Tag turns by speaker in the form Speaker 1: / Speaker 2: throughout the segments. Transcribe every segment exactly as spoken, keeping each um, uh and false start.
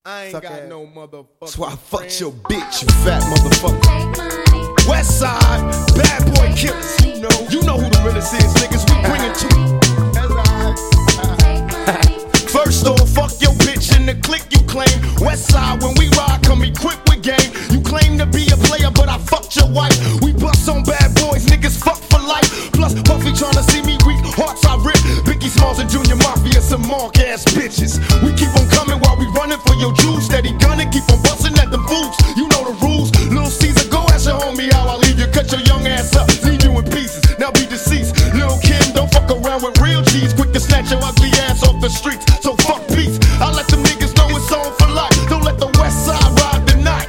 Speaker 1: I ain't
Speaker 2: Suck
Speaker 1: got
Speaker 2: ass.
Speaker 1: no motherfucker.
Speaker 2: That's why I fucked your bitch, you fat motherfucker. West Side, bad boy killers. You know, you know who the realest is, niggas. We bring it to you. First off, fuck your bitch in the clique you claim. West Side, when we ride, come equipped with game. You claim to be a player, but I fucked your wife. We bust on bad boys, niggas fuck for life. Plus, Puffy tryna see me weak, hearts I rip. Biggie Smalls and Junior Mafia, some mark ass bitches. We keep on coming while we running for your juice. Steady gunning, keep on busting at the fools. You know the rules. Lil Caesar, go ask your homie how I leave you. Cut your young ass up, leave you in pieces. Now be deceased. Lil Kim, don't fuck around with real G's. Quick to snatch your ugly ass off the streets. So fuck peace. I let them niggas know it's on for life. Don't let the West Side ride the night.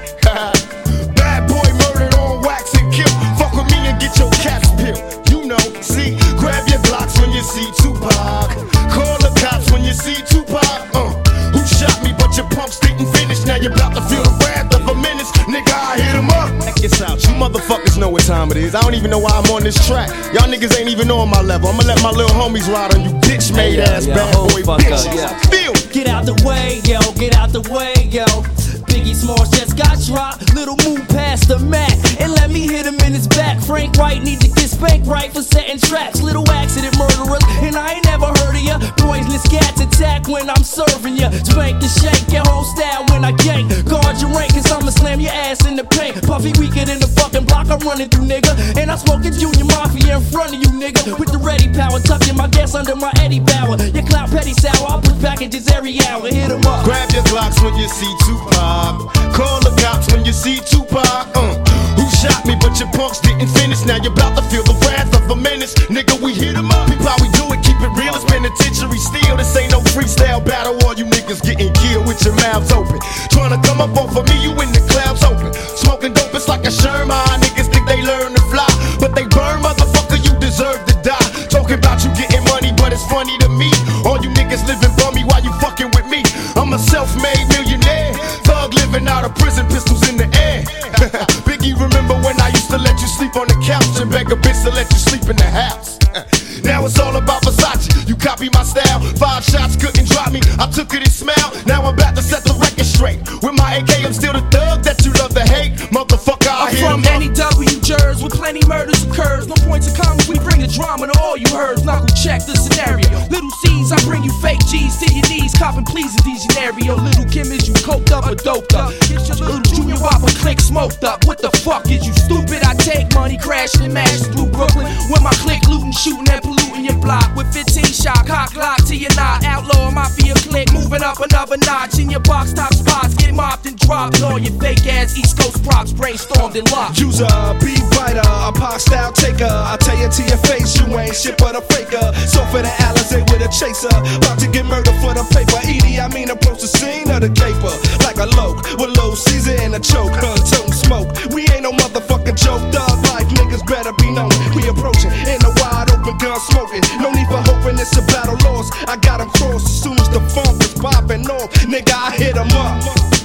Speaker 2: Bad boy murdered on wax and kill. Fuck with me and get your cats peeled. You know, see, grab your Glocks when you see Tupac. Call the cops when you see Tupac. Uh, who shot me but your pumps didn't finish. Now you're about to feel the wrath of a menace. Nigga, I hit him up. Check this out, you motherfuckers know what time it is. I don't even know why I'm on this track. Y'all niggas ain't even on my level. I'ma let my little homies ride on you bitch made
Speaker 3: yeah,
Speaker 2: ass
Speaker 3: yeah,
Speaker 2: bad boy bitches.
Speaker 3: up, yeah.
Speaker 2: Feel.
Speaker 3: Get out the way, yo, get out the way, yo. Biggie Smalls just got dropped. Little move past the Mac and let me hit him in his back. Frank White need to get spanked right for setting traps. Little accident murderers, and I ain't never heard of ya. Poisonous cats attack when I'm serving ya. Spank and shake your whole style when I gank. Guard your rank, cause I'ma slam your ass in the paint. Puffy weaker than the fucking block I'm running through, nigga. And I'm smoking Junior Mafia in front of you, nigga. With the ready power, tucking my gas under my Eddie Bauer. Your clout petty sour, I push packages every hour. Hit 'em up.
Speaker 2: Grab your Glocks when you see Tupac. Call the cops when you see Tupac. Uh, who shot me but your punks didn't finish. Now you're about to feel the wrath of a menace. Nigga, we hit 'em up. People how we do it, keep it real. It's penitentiary steel. This ain't no freestyle battle. All you niggas getting killed with your mouths open. Tryna come up off of me, you in the clouds open. Smoking dope, it's like a Sherman. Niggas think they learn to fly, but they burn, motherfucker, you deserve to die. Talking about you getting money, but it's funny to me. All you niggas living bummy while you fucking with me. I'm a self-made millionaire. Thug living out of prison, pistols in the air. Biggie, remember when I used to let you sleep on the couch and beg a bitch to let you sleep in the house? Now it's all about Versace. You copy my style. Five shots couldn't drop me. I took it and smiled. Now I'm about to set the record straight. With my A K, I'm still the thug that you love to hate. Motherfucker, I
Speaker 4: I'm
Speaker 2: hear
Speaker 4: from N E W Jers, where plenty murders occurs. No points of commas, we bring the drama to all you heard. Knuckle check the scenario. Little C's, I bring you fake G's to your knees. Copping please in these scenario. Little Kim, is you coked up or doped up? Get your little Junior Whopper click smoked up. What the fuck is you stupid? I take money, crashing and mashing through Brooklyn. With my click looting, shooting and polluting your block. With fifteen shot, cock lock to your knot. Outlaw mafia click, moving up another notch. In your box top spots, get mopped and dropped. And all your fake ass East Coast props brainstormed and locked.
Speaker 5: User, beat writer, a pop style taker. I tell you to your face, you ain't shit but a faker. So for the Alizé with a chaser, about to get murdered for the paper. Edie, I mean approach the scene of the caper like a loke with low Caesar in a choke. Huh, toting smoke. We ain't no motherfucking joke. Dog like niggas better be known. We approaching in a wide open gun smoking. No need for hoping it's a battle lost. I got 'em crossed as soon as the funk is popping off. Nigga, I hit 'em up.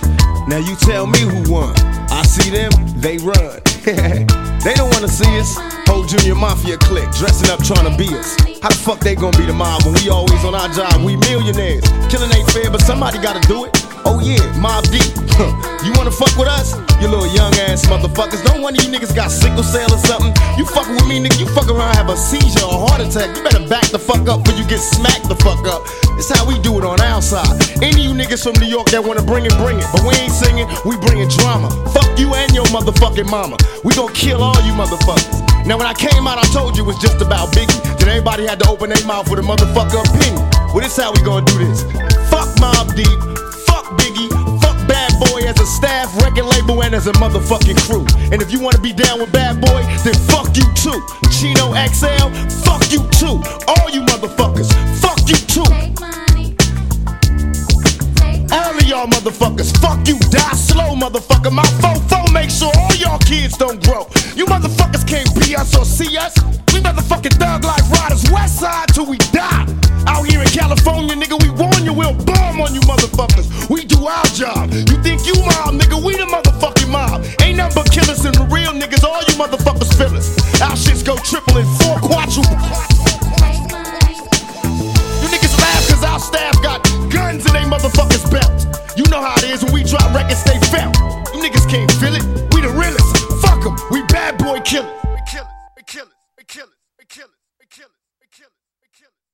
Speaker 2: Now you tell me who won. I see them, they run. They don't wanna see us. Whole Junior Mafia clique, dressing up trying to be us. How the fuck they gonna be the mob when we always on our job? We millionaires. Killing ain't fair, but somebody gotta do it. Oh yeah, Mob Deep. You wanna fuck with us? You little young ass motherfuckers. Don't one of you niggas got sickle cell or something. You fucking with me, nigga, you fuck around, have a seizure or a heart attack. You better back the fuck up before you get smacked the fuck up. It's how we do it on our side. Any of you niggas from New York that wanna bring it, bring it. But we ain't singing, we bringing drama. Fuck you and your motherfucking mama. We gon' kill all you motherfuckers. Now when I came out, I told you it was just about Biggie. Then everybody had to open their mouth with a motherfucker opinion. Well, this how we gonna do this. Fuck Mob Deep. Biggie, fuck Bad Boy as a staff, record label, and as a motherfucking crew. And if you wanna be down with Bad Boy, then fuck you too. Chino X L, fuck you too. All you motherfuckers, fuck you too. All of y'all motherfuckers, fuck you, die slow, motherfucker. My fofo make sure all y'all kids don't grow. You motherfuckers can't be us or see us. We motherfucking thug like riders, West Side till we die. Out here in California, nigga, we warn you, we'll bomb on you motherfuckers. We do our job. You think you mob, nigga, we the motherfucking mob. Ain't nothing but killers and the real niggas, all you motherfuckers feel us. Our shits go triple and four quadruple. You niggas laugh cause our staff got guns in they motherfuckers belt. You know how about it is when we drop records, they felt. You niggas can't feel it. We the realest. Fuck 'em. We bad boy killers. We killers. We killers. We killers. We killers. We killers. We killers. We killers.